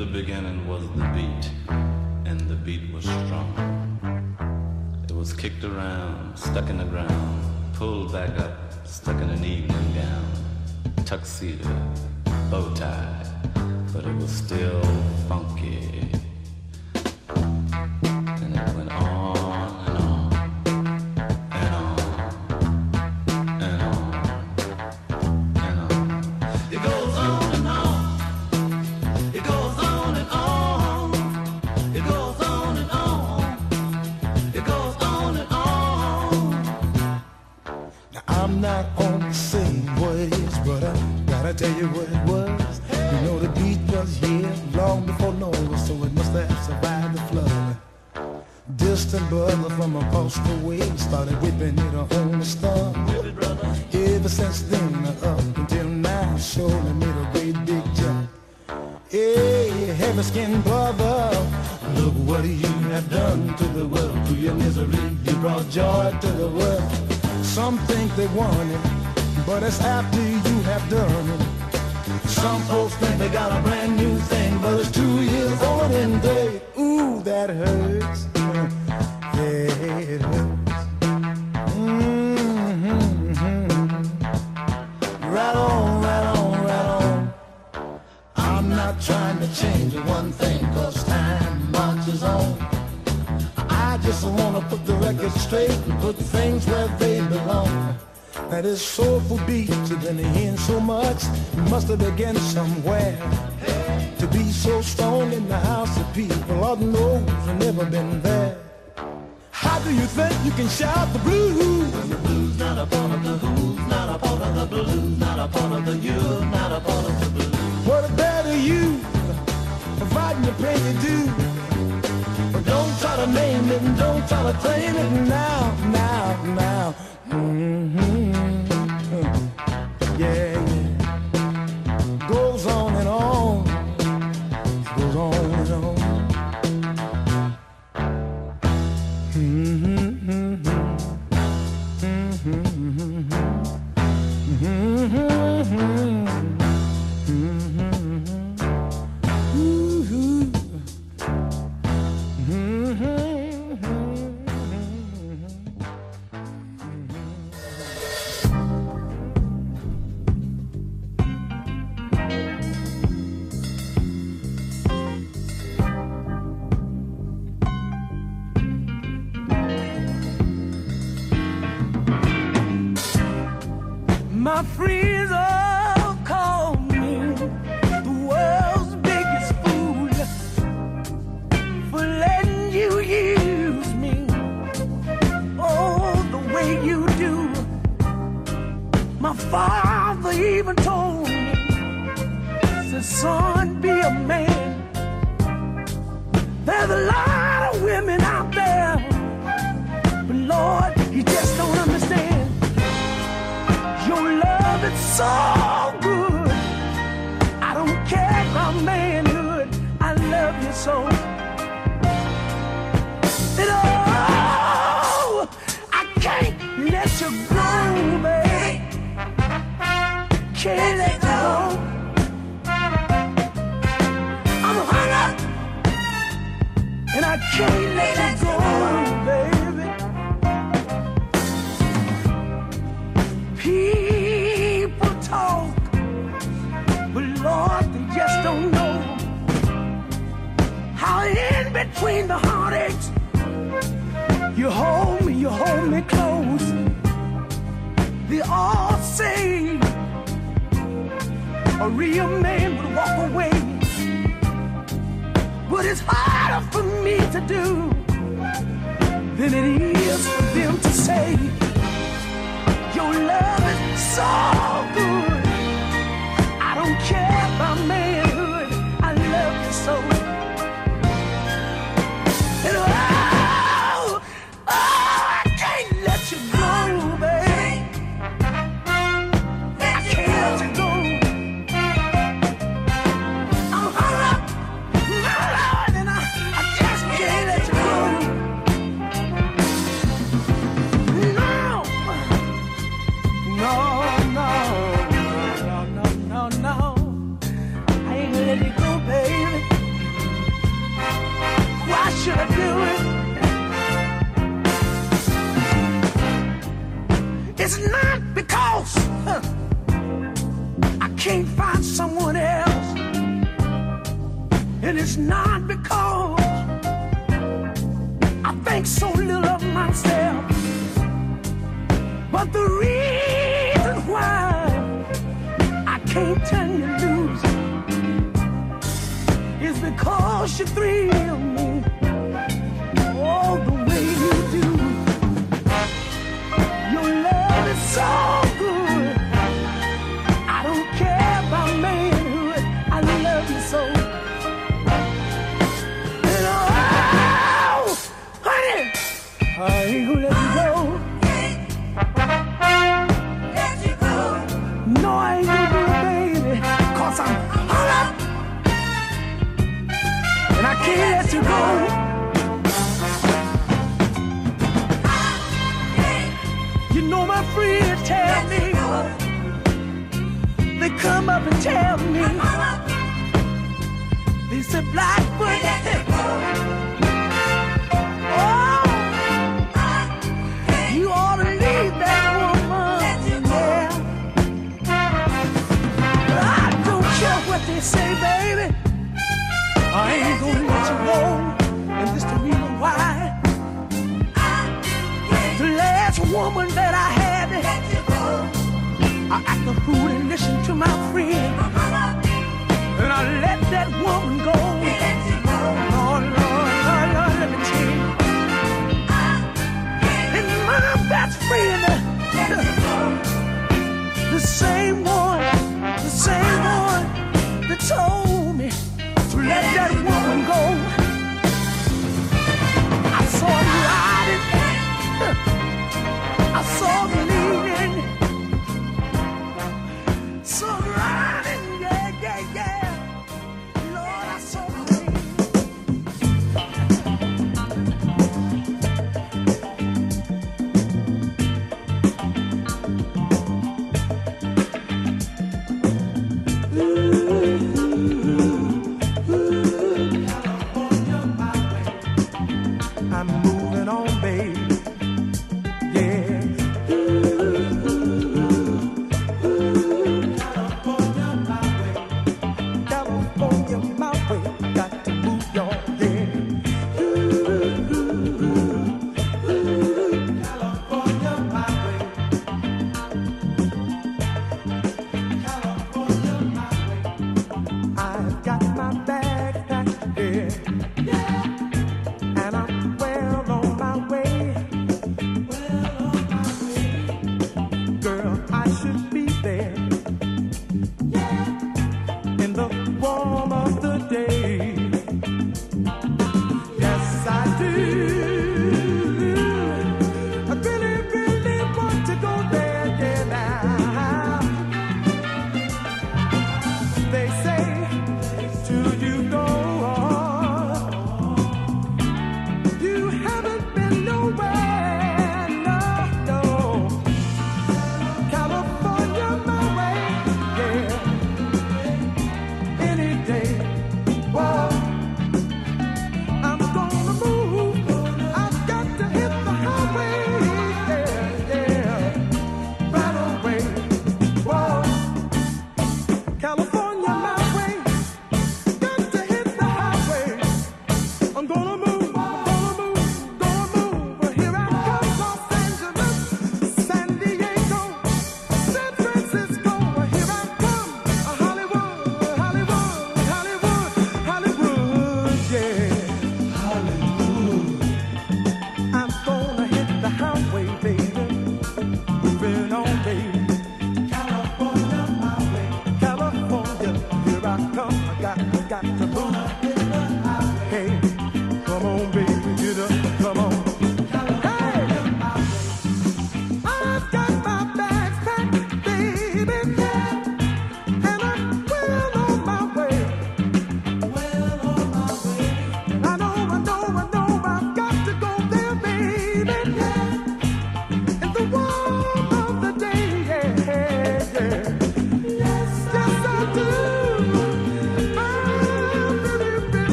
the beginning was the beat, and the beat was strong. It was kicked around, stuck in the ground, pulled back up, stuck in an evening gown, tuxedo, bow tie, but it was still funky. And it went on and on and on and on and on. It goes on and on. It goes on and on. It goes on and on. It goes on and on. Now I'm not on the same ways, but I gotta tell you what it was. You know the beat was here long before Noah, so it must have survived the flood. Distant brother from across the way started whipping it on the stump. Ever since then, up until now, surely made a great big jump. Hey, heavy-skinned brother, look what you have done to the world. Through your misery, you brought joy to the world. Some think they want it, but it's after you have done it. Some folks think they got a brand new thing, but it's 2 years old and they, ooh, that hurts. Yeah, it hurts. Right on, right on, right on. I'm not trying to change one thing, cause time marches on. I just wanna put the record straight and put things where they belong. That is soulful beats have been hearing so much, it must have begun somewhere. To be so strong in the house of people, Lord knows I've never been there. How do you think you can shout the blues? The blues not a part of the who's, not a part of the blues, not a part of the you, not a part of the blues. What better you, providing the pay you do. But don't try to name it and don't try to claim it now, now, now. Yeah, yeah. Goes on and on. Goes on and on. My friends all call me the world's biggest fool for letting you use me, oh, the way you do. My father even told me, said, son, be a man. There's a lot of women out there, but Lord, you just don't understand. Your love is so good. I don't care about manhood. I love you so. And oh, I can't let you go, baby. Can't let you go. I'm hung up, and I can't let you go, baby. People talk, but Lord, they just don't know how in between the heartaches you hold me close. They all say a real man would walk away, but it's harder for me to do than it is for them to say. Your love is so good. I don't care about manhood. I love you so. And oh, I can't let you go, babe. I can't let you go. I'm hung up, my Lord, and I just can't let you go. No. No, no. can't find someone else, and it's not because I think so little of myself, but the reason why I can't turn you loose is because you thrill me all the way you do. Your love is so good, I don't care about manhood, I love you so. And oh, honey, I ain't gonna let you go. Let you go. No, I ain't gonna do it, baby, 'cause I'm hung up, and I can't let you go. You know my friends tell me, they come up and tell me, they said, Blackfoot, oh, you ought to leave that woman, yeah. But I don't care what they say, baby, I ain't gonna let you go, and this the reason why. The last woman that I had, I act a fool and listen to my friend, and I let that woman go. Lord, Lord, Lord, Lord, let me tell you. And my best friend, the same one that told me to let that woman go. I saw him riding, I saw him leaning, saw him riding, yeah, yeah, yeah. Lord, I saw him leaning. I'm moving on, baby. Yeah. California, my way. Got to move, y'all. Yeah. California, my way. California, my way. I've got my bag packed, yeah. And I'm well on my way. Girl, I should be there in the warm of the day. Yes, I do. I really, really want to go there, yeah, now. They say, till you go on, you haven't been nowhere, no, no. California, my way.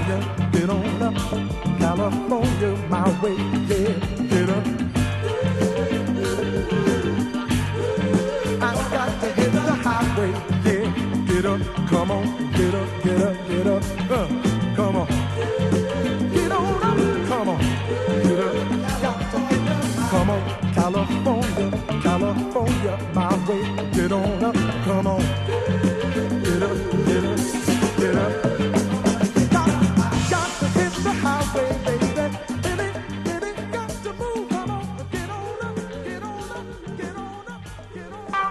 California, get on up. California, my way, yeah, get up. I got to hit the highway, yeah, get up. Come on, get up, get up, get up. Come on, get on up. Come on, get up. Got to get up. Come on, California, California, my way, get on up. Come on, get up, get up, get up. Got to hit the highway, baby. Baby, got to move. Come on, get on up, get on up, get on up, get on up.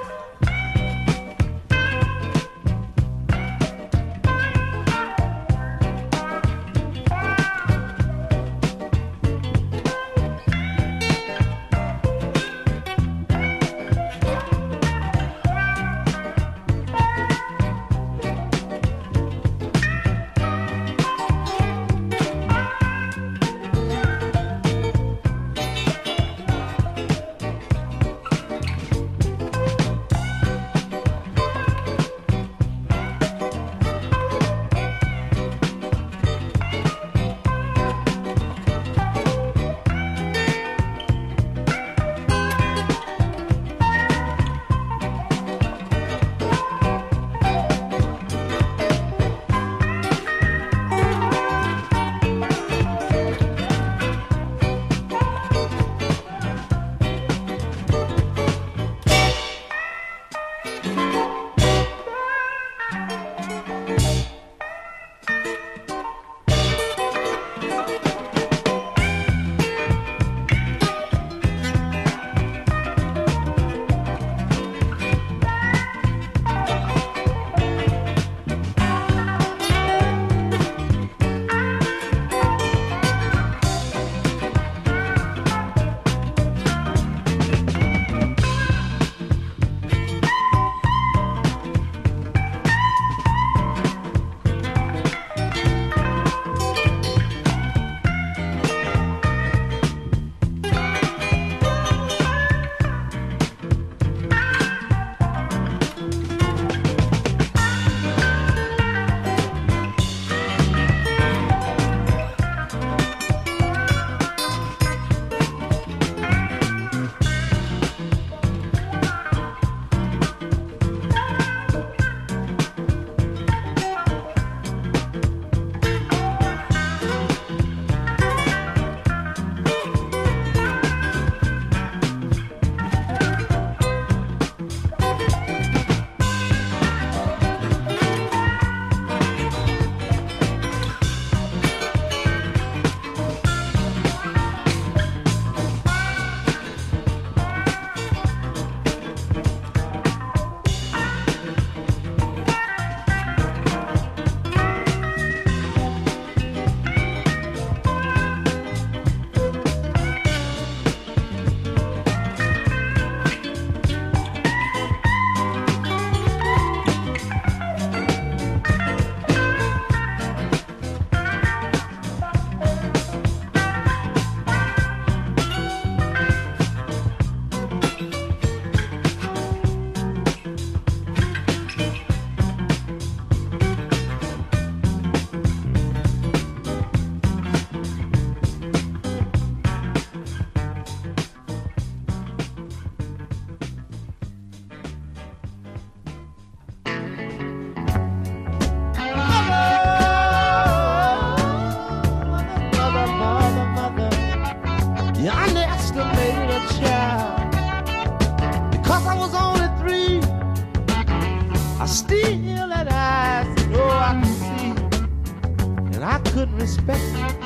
couldn't respect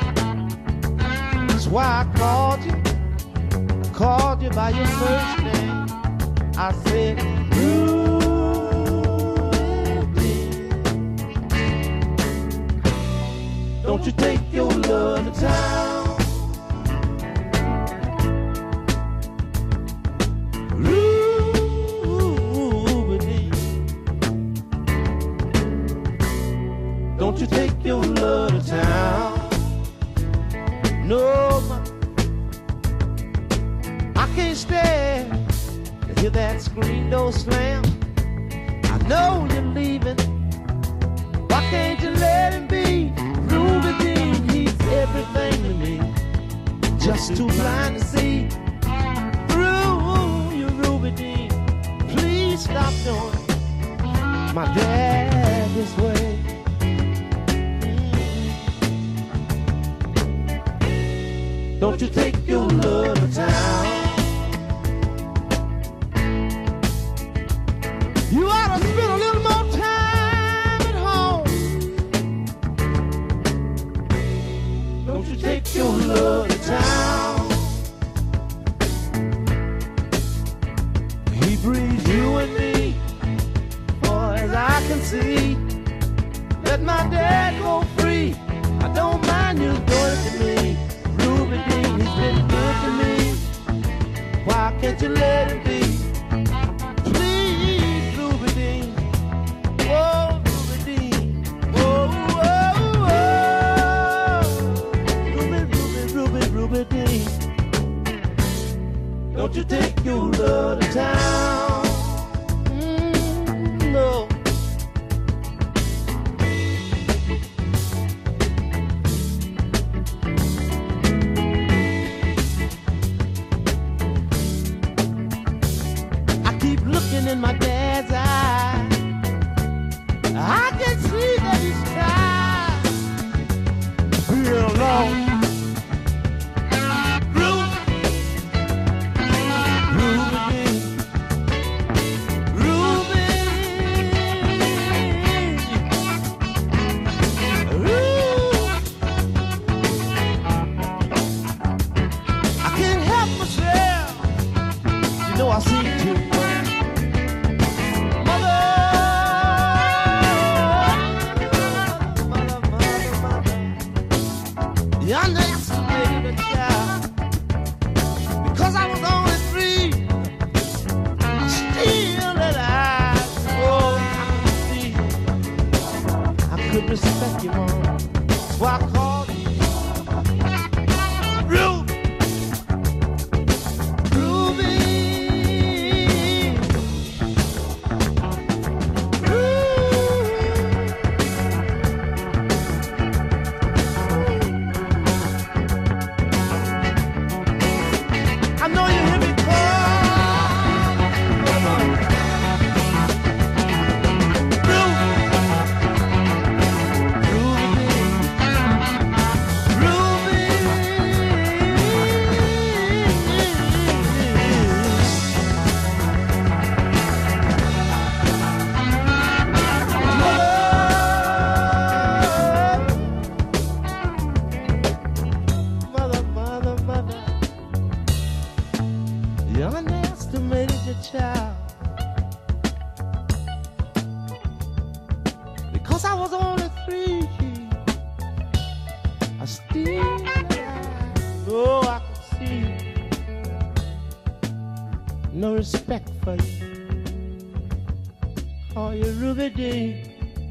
you. That's why I called you by your first name. I said, don't you take your love to town. Ruby, don't you take your love to town. No, I can't stand to hear that screen door slam. I know you're leaving. Why can't you let him be? Ruby, just too blind to see through your Ruby Dee. Please stop doing my dad this way. Don't you take your love to town. You ought to spend a little more time at home. Don't you take your love to town. He breathes you and me, far as I can see. Let my dad go free. I don't mind you doing it to me. Ruby Dee, he's been good to me. Why can't you let him be? Please, Ruby Dee. Oh, Ruby Dee. Oh, oh, oh. Ruby, Ruby, Ruby, Ruby Dee. Don't you take your love to town. No. In my dad's eye, I can see that he's tired. Real long. I can't help myself. You know I see it too. You underestimated the child because I was only 3. Still that oh, I could respect you, Mom. That's why I called you Ruby. Ruby. I know you hear me call. You underestimated your child because I was only 3. I still oh, I can see no respect for you. Oh, you Ruby Dee.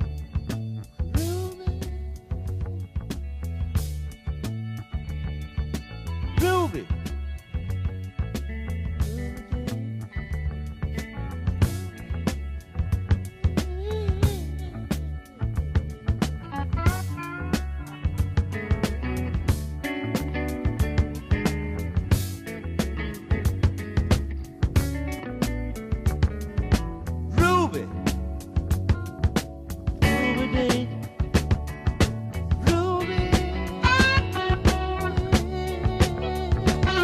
Ruby. Ruby. Ruby.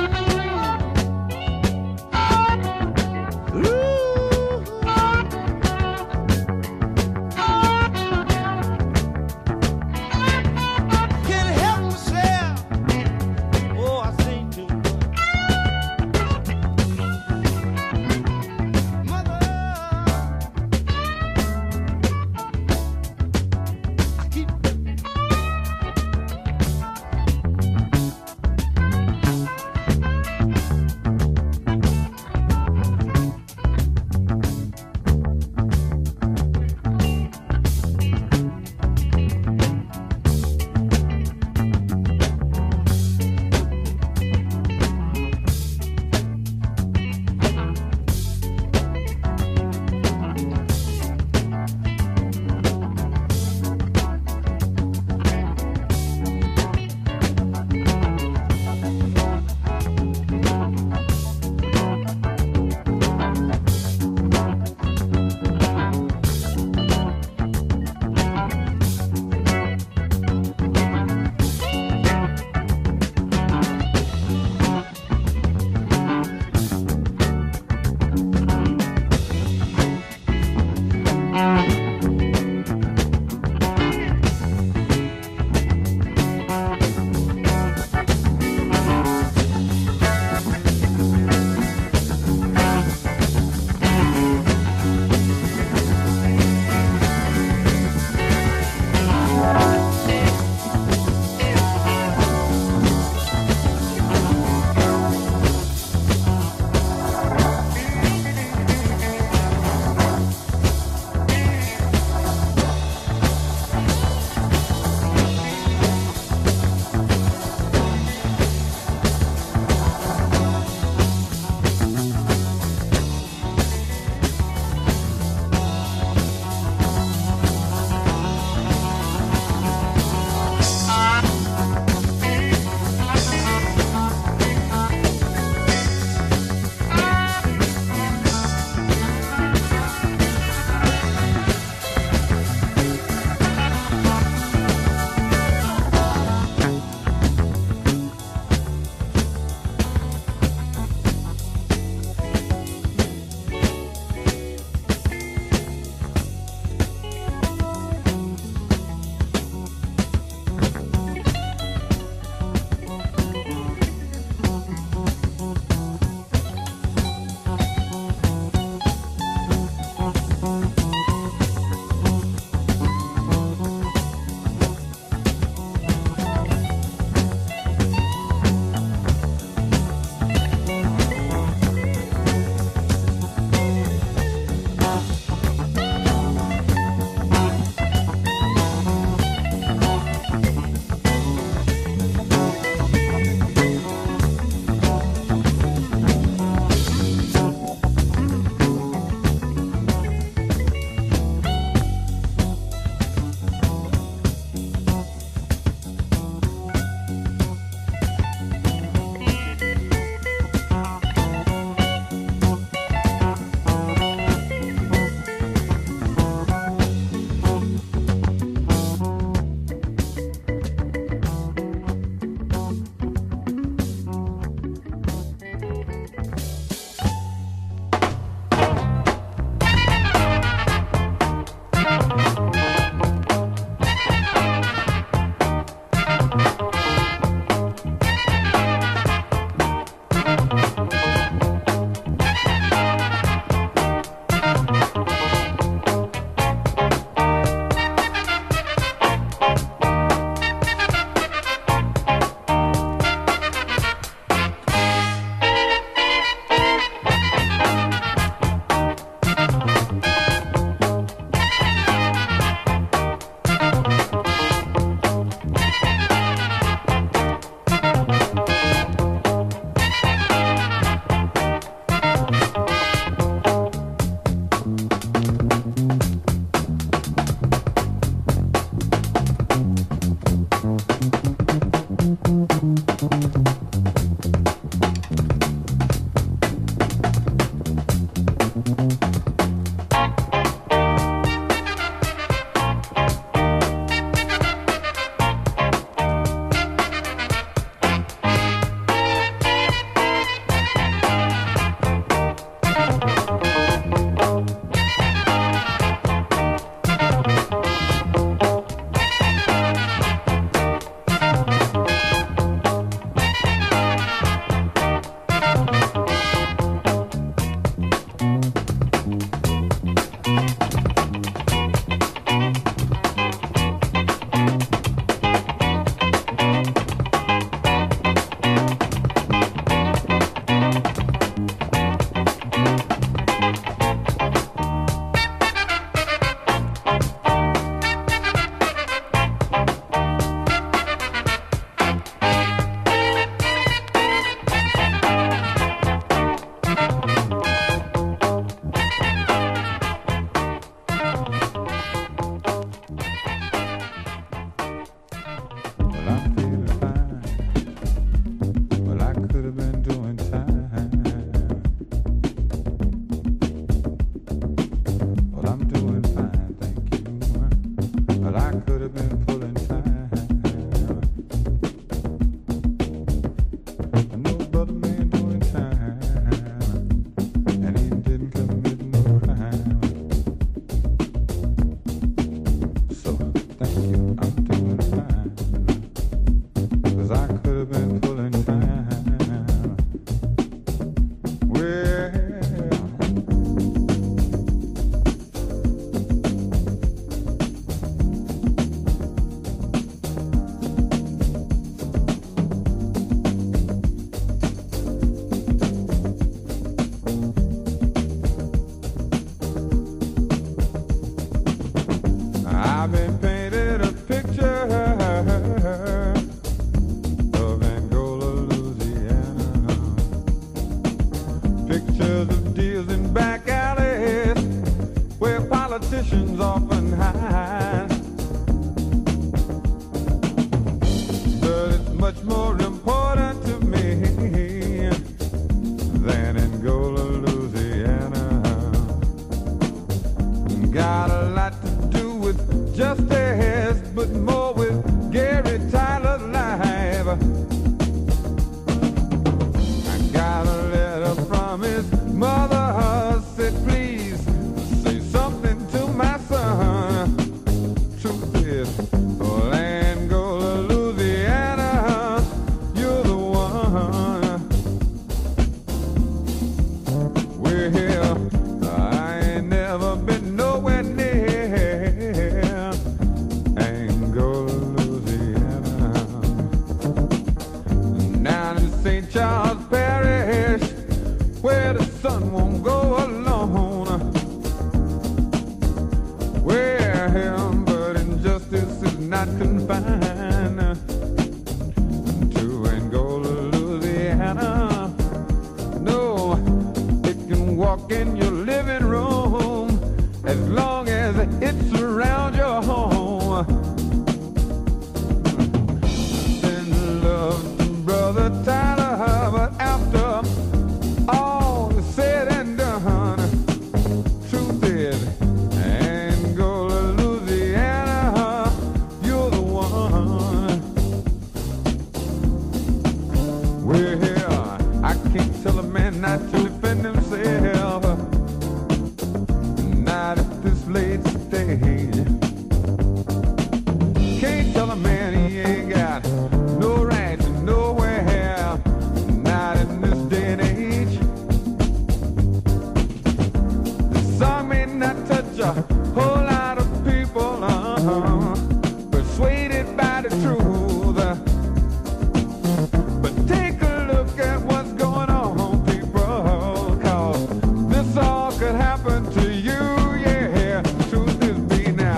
Could happen to you, yeah. Truth is be now.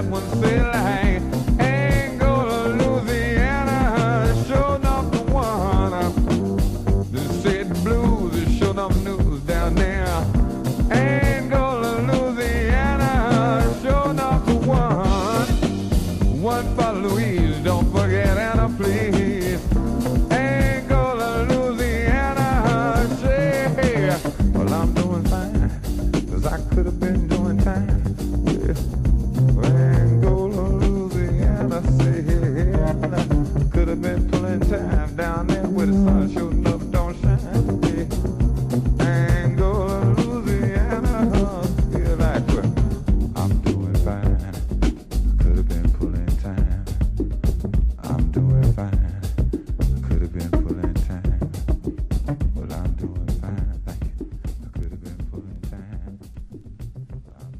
someone say like Angola, Louisiana, sure enough the one. They said blues is sure enough news down there. Angola, Louisiana, sure enough the one. One for Louise, don't forget Anna, please. Angola, Louisiana, say, well, I'm doing fine, 'cause I could have been doing time. Yeah. Angola, Louisiana, say, could have been pulling time down there where the sun shooting up, don't shine. Yeah. Angola, Louisiana, feel like, well, I'm doing fine. Could have been pulling time. I'm doing fine. Could have been pulling time. Well, I'm doing fine. Thank you. I could have been pulling time. I'm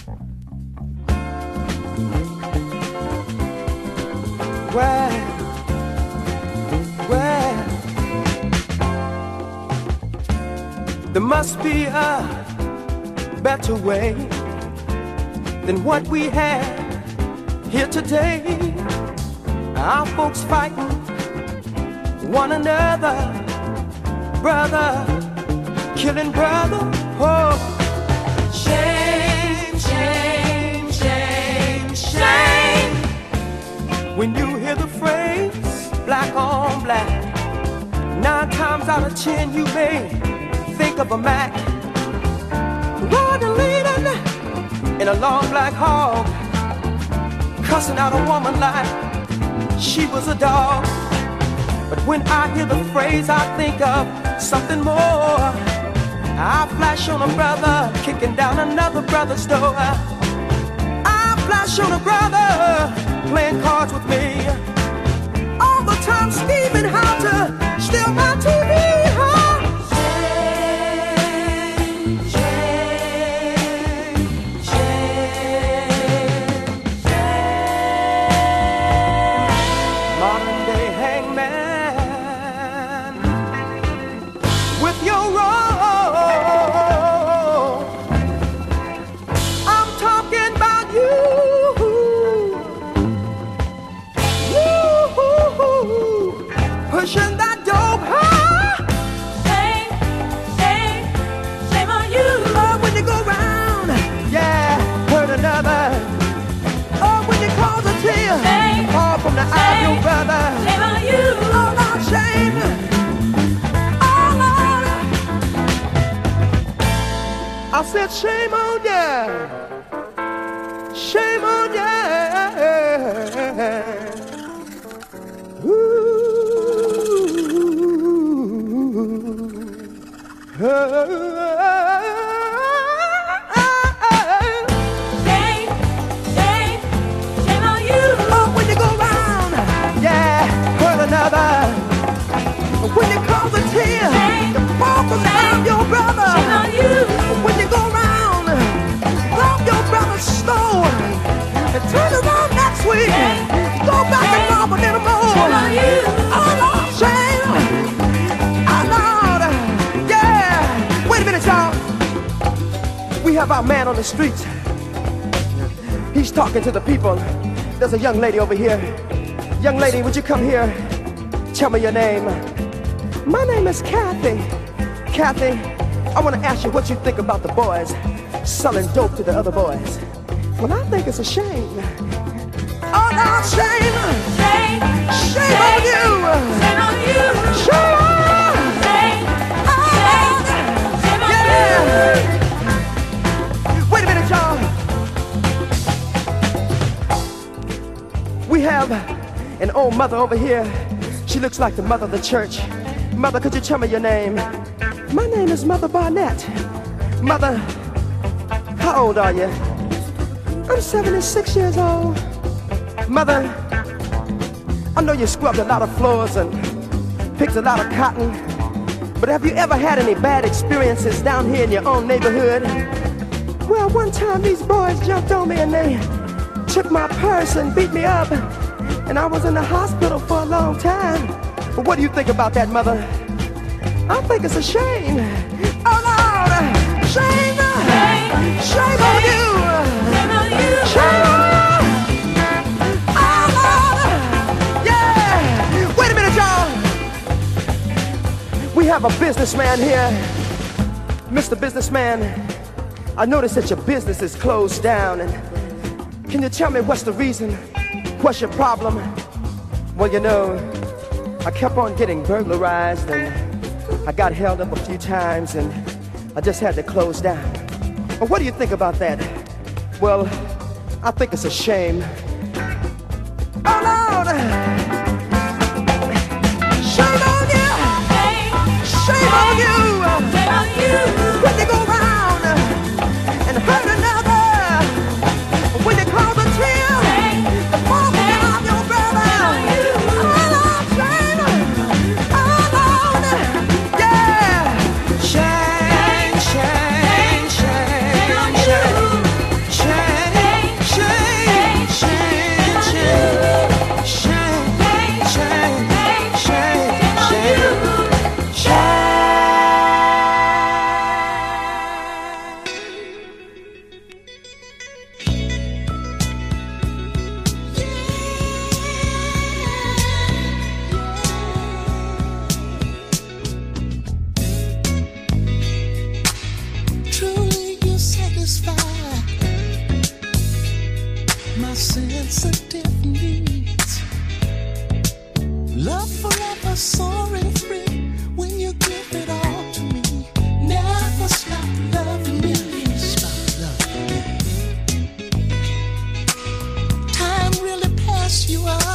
doing Well, there must be a better way than what we have here today. Our folks fighting one another, brother killing brother. Oh, shame, shame, shame, shame. When you hear the phrase black on black, 9 times out of 10 you may think of a Mac riding leading in a long black hog, cussing out a woman like she was a dog. But when I hear the phrase, I think of something more. I flash on a brother kicking down another brother's door. I flash on a brother playing cards with me, all the time scheming how to steal my TV. Huh? Shame, shame, shame, shame. Modern day hangman with your roll. I'm talking about you. Pushing that dope, huh? Shame, shame, shame on you. Oh, when you go round, yeah, hurt another. Oh, when you cause a tear, Shame, fall from the eye of your brother. shame on you. Oh, Lord, shame. Oh, Lord. I said shame on ya. Shame on ya. Ooh. Shame, shame, shame on you. Oh, when you go round, yeah, hurt another. When you cause a tear, Shame, you fall from the eye of your brother. shame on you. When you go round, rob your brother's store, and turn around next week, Shame, go back and rob a little more. shame on you. Oh, Lord, shame. Oh, Lord, yeah. Wait a minute, y'all. We have our man on the streets. He's talking to the people. There's a young lady over here. Young lady, would you come here? Tell me your name. My name is Kathy. Kathy, I want to ask you what you think about the boys selling dope to the other boys. Well, I think it's a shame. Oh, no, shame. Shame, Shame on you. shame on you. Shame on. Shame, Oh, shame on yeah. Wait a minute, y'all. We have an old mother over here. She looks like the mother of the church. Mother, could you tell me your name? My name is Mother Barnett. Mother, how old are you? I'm 76 years old. Mother, I know you scrubbed a lot of floors and picked a lot of cotton, but have you ever had any bad experiences down here in your own neighborhood? Well, one time these boys jumped on me and they took my purse and beat me up, and I was in the hospital for a long time. But what do you think about that, Mother? I think it's a shame. Oh, Lord! Shame! Shame on you! shame on you. Shame! have a businessman here. Mr. Businessman, I noticed that your business is closed down. And can you tell me what's the reason? What's your problem? Well, you know, I kept on getting burglarized and I got held up a few times and I just had to close down. But what do you think about that? Well, I think it's a shame. Oh, Lord! Shame on you! Shame on you! When you go around and hurt another, when you cause a tear, the falling of your brother. Oh, Lord, shame! Oh, Lord! Yeah! Shame, shame, shame, shame. Shame, shame, shame, shame, shame, shame, shame, shame. Truly you satisfy my sensitive needs. Love forever soaring free when you give it all to me. Never stop loving me. Stop loving me. Time really passed you up.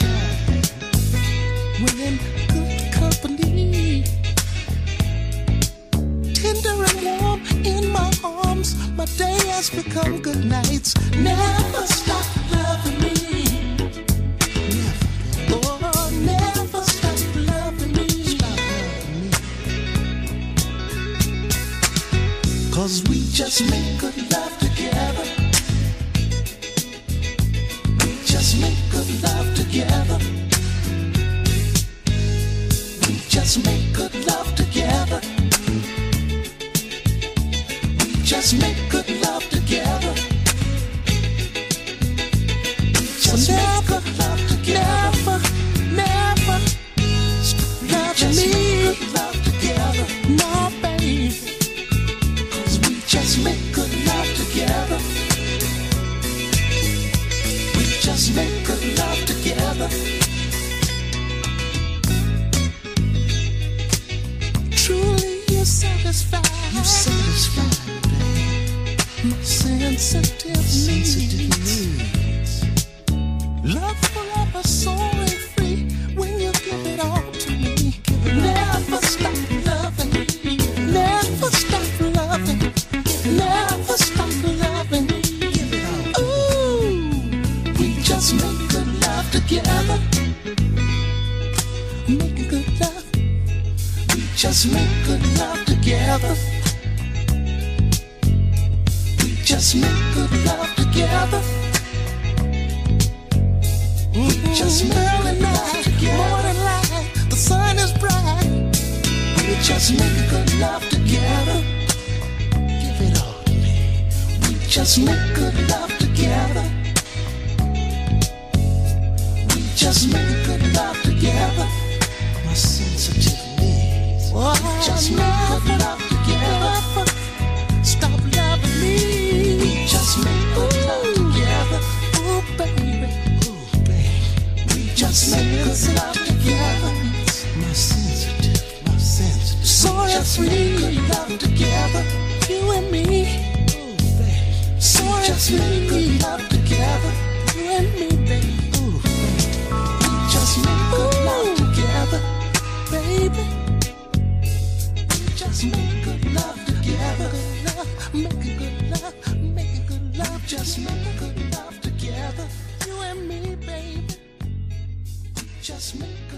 When in good company, tender and warm in my arms, my day has become good nights. Never stop loving me. Never, oh, never stop loving me. Stop loving me. 'Cause we just make good love together. We just make good love together. We just make good love together. Just make good love together. Just make good love together. Never, never stop loving me. Make good love together. No, baby. 'Cause we just make good love together. We just make good love together. Truly you satisfy. You satisfy. My sensitive needs. Love forever soaring free when you give it all to me. Never stop loving me. Never stop loving. Never stop loving. Give it all. Ooh, we just make good love together. Making good love. We just make good love together. Just make good love together. We just make good love together. Morning light, the sun is bright. We just make good love together. Give it all to me. We just make good love together. We just make good love together. My sensitive needs. We just make good love together. Stop loving me. Just make good love together. Oh, baby. Oh, baby. We just make good love together. My sensitive. So just make good love together. You and me. Oh, baby. So just make good love together. You and me, baby. Oh, baby. We just make good love together. Baby. We just make good love together. Making good love, making good love, just making good love together. You and me, baby. Just make